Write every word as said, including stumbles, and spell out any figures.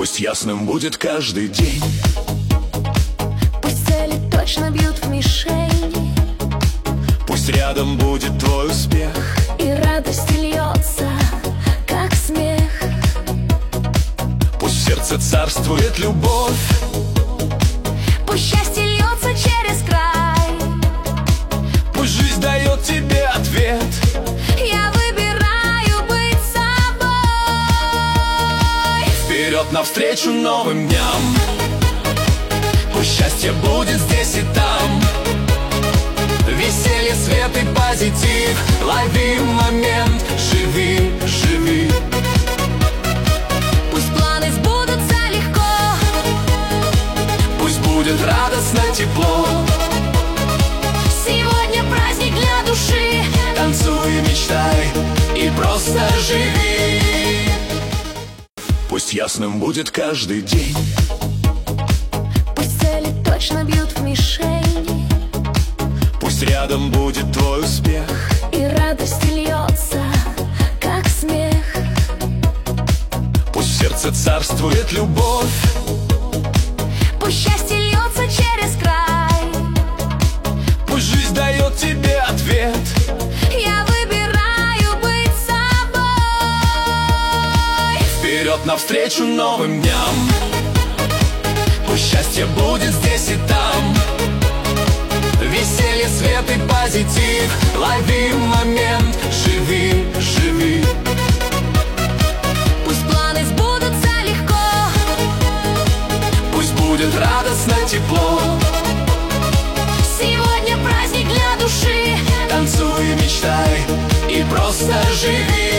Пусть ясным будет каждый день, пусть цели точно бьют в мишень, пусть рядом будет твой успех, и радость льется, как смех. Пусть в сердце царствует любовь, пусть счастье льется через край, пусть жизнь дает тебе ответ. я выбираю быть собой. Вперед навстречу новым дням, пусть счастье будет здесь и там. Веселье, свет и позитив, лови момент, живи, живи. Пусть планы сбудутся легко, пусть будет радостно тепло. сегодня праздник для души, Танцуй, мечтай и просто живи. Пусть ясным будет каждый день, пусть цели точно бьют в мишень, пусть рядом будет твой успех, и радость льется, как смех. пусть в сердце царствует любовь, Пусть счастье льется через край, пусть жизнь дает тебе ответ. я выбираю быть собой. Вперед навстречу новым дням, пусть счастье будет здесь и там. Веселье, свет и позитив, лови момент, живи, живи. Пусть планы сбудутся легко, Пусть будет радостно тепло. сегодня праздник для души, Танцуй, мечтай и просто живи.